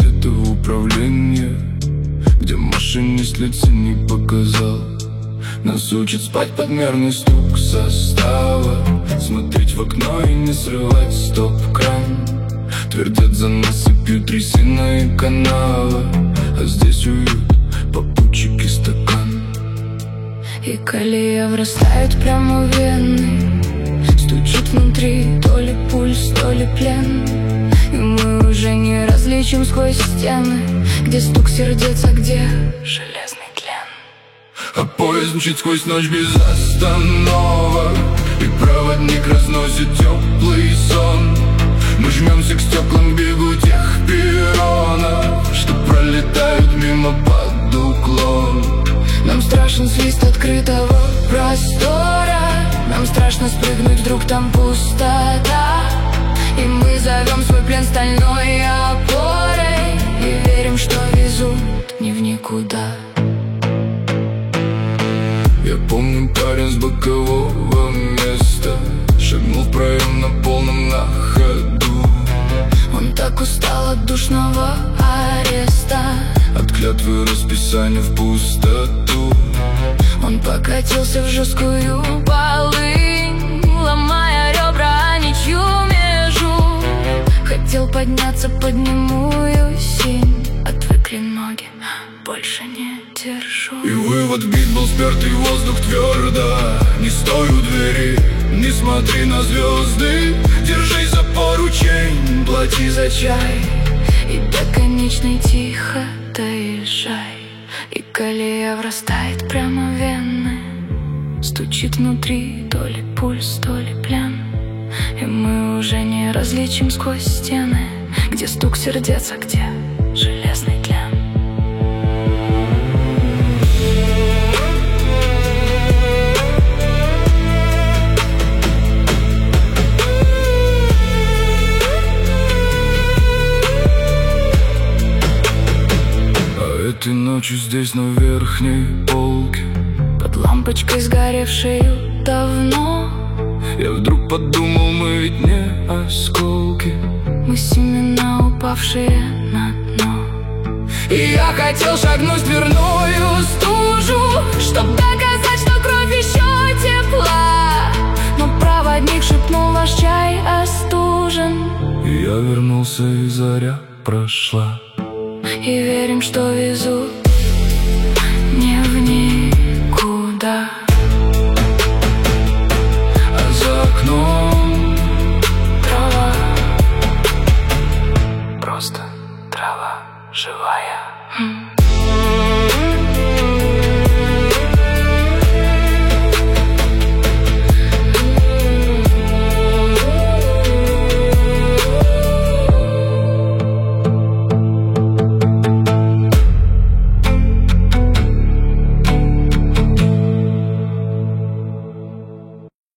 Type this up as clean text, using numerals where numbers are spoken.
где-то в управлении, где машинист лица не показал. Нас учат спать под мерный стук состава, смотреть в окно и не срывать стоп-кран. Твердят за насыпью трясина и канава, а здесь уют, попутчик и стакан. И колея врастает прямо в вены, стучит внутри то ли пульс, то ли плен. И мы уже не различим сквозь стены, где стук сердец, а где железный тлен. А поезд мчит сквозь ночь без остановок, и проводник разносит теплый сон. Мы жмемся к стеклам бегу тех перронов, что пролетают мимо под уклон. Нам страшен свист открытого простора, нам страшно спрыгнуть, вдруг там пустота. И мы зовем свой плен стальной опорой и верим, что везут не в никуда. Я помню, парень с бокового места шагнул в проем на полном на ходу. Он так устал от душного ареста, от клятвы расписания в пустоту. Он покатился в жесткую полынь, ломая ребра о ничью межу. Хотел подняться под немую синь, отвыкли ноги, больше не держу. И вывод бит был спертый воздух твердо. Не стой у двери, не смотри на звезды, держись за поручень, плати за чай. И до конечной тихо доезжай. И колея врастает прямо в вены, стучит внутри то ли пульс, то ли плен. И мы уже не различим сквозь стены, где стук сердец, а где железный тлен. Этой ночью здесь на верхней полке, под лампочкой сгоревшей давно, я вдруг подумал, мы ведь не осколки, мы семена, упавшие на дно. И я хотел шагнуть в дверную стужу, чтоб доказать, что кровь еще тепла. Но проводник шепнул, ваш чай остужен. И я вернулся, и заря прошла. И верим, что везут не в никуда. А за окном трава, просто трава живая.